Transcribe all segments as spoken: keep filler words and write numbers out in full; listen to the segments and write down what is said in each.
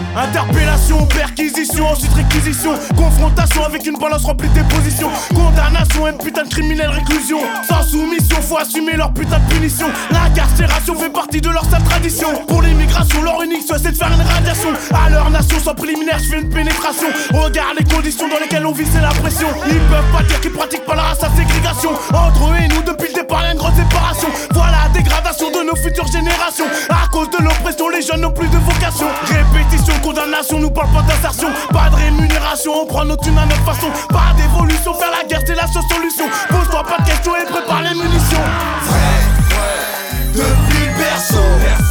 Interpellation, perquisition, ensuite réquisition. Confrontation avec une balance remplie de dépositions. Condamnation, une putain de criminelle réclusion. Sans soumission, faut assumer leur putain de punition. L'incarcération fait partie de leur sale tradition. Pour l'immigration, leur unique souhait c'est de faire une radiation. À leur nation, sans préliminaire, je fais une pénétration. Regarde les conditions dans lesquelles on vit, c'est la pression. Ils peuvent pas dire qu'ils pratiquent pas la race à ségrégation. Entre eux et nous, depuis le départ, y'a une grande séparation. Voilà la dégradation de nos futures générations. À cause de l'oppression, les jeunes n'ont plus de vocation. Répétition, condamnation, nous parle pas d'insertion. Pas de rémunération, on prend nos thunes à notre façon. Pas d'évolution, faire la guerre c'est la seule solution. Pose-toi pas de questions et prépare les munitions. Vrai, vrai, depuis le berceau,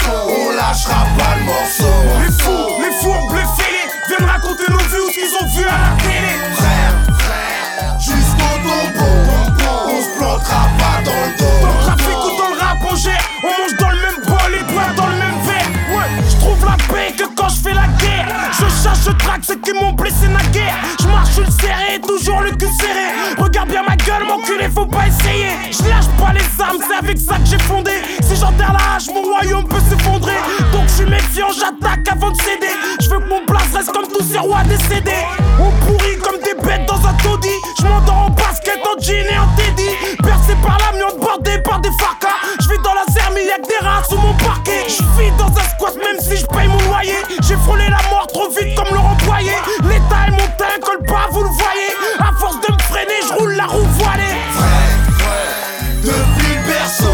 on lâchera pas le morceau. Les fous, les fourbes, les fêlés viennent raconter nos vues ou ce qu'ils ont vu à la télé. Frère, frère, jusqu'au tombeau, on se plantera pas dans le dos. Dans le trafic ou dans le rap on gère, on mange dans le même bol et boit dans le même verre. Ouais, je trouve la paix que quand je fais la guerre. Je chasse, je traque ceux qui m'ont blessé naguère. Je marche sur le serré, toujours le cul serré. Regarde bien ma gueule, mon culé, faut pas essayer. Je lâche pas les armes, c'est avec ça que j'ai fondé. Si j'enterre la hache, mon royaume peut s'effondrer. Donc je suis méfiant, j'attaque avant de céder. Je veux que mon place reste comme tous ces rois décédés. On pourrit comme des bêtes dans un taudis. Je m'endors en basket, en jean et en teddy. Percé par l'amiante, bordé par des farcas. Je vis dans la zermie, y'a que des rats sous mon parquet. Je vis dans un squat même si je paye mon loyer. J'ai frôlé la mort trop vite comme Laurent Boyer. L'état et mon teint collent pas, vous le voyez. À force de me freiner, je roule la roue voilée. Vrai, vrai, depuis le berceau,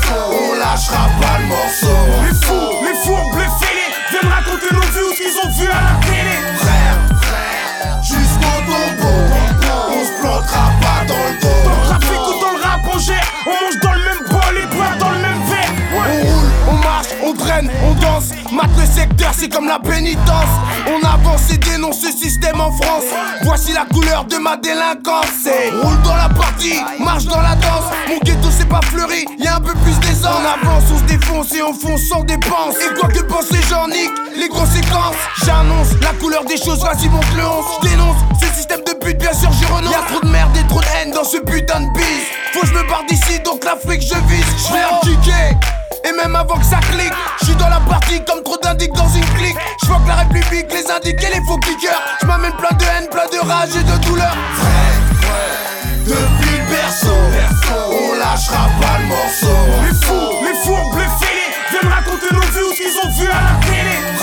on lâchera pas le morceau. Les fous, les fourbes, les fêlés viennent raconter nos vues ou ce qu'ils ont vu à la télé. Frère, frère, jusqu'au tombeau, on se plantera pas dans le dos. Dans le trafic ou dans le rap on gère, on mange dans le même bol et boit dans le même verre. Ouais. On roule, on marche, on traîne, on danse. Mate le secteur, c'est comme la pénitence. On avance et dénonce ce système en France. Voici la couleur de ma délinquance. C'est roule dans la partie, marche dans la danse. Mon ghetto c'est pas fleuri, y'a un peu plus d'aisance. On avance, on se défonce et on fonce sans dépense. Et quoi que pensent les gens, nique les conséquences. J'annonce la couleur des choses, vas-y monte le onze. J'dénonce ce système de pute, bien sûr j'y renonce. Y'a trop de merde et trop de haine dans ce putain de bise. Faut que je me barre d'ici, donc l'Afrique je vise. J'vais un kicker. Et même avant que ça clique, j'suis dans la partie comme trop d'indiques dans une clique. J'vois que la République, les indiques et les faux kickers. J'm'amène plein de haine, plein de rage et de douleur. Vrai, vrai, depuis le berceau, on lâchera pas le morceau. Les fous, les fourbes, les fêlés viennent raconter nos vues ou ce qu'ils ont vu à la télé.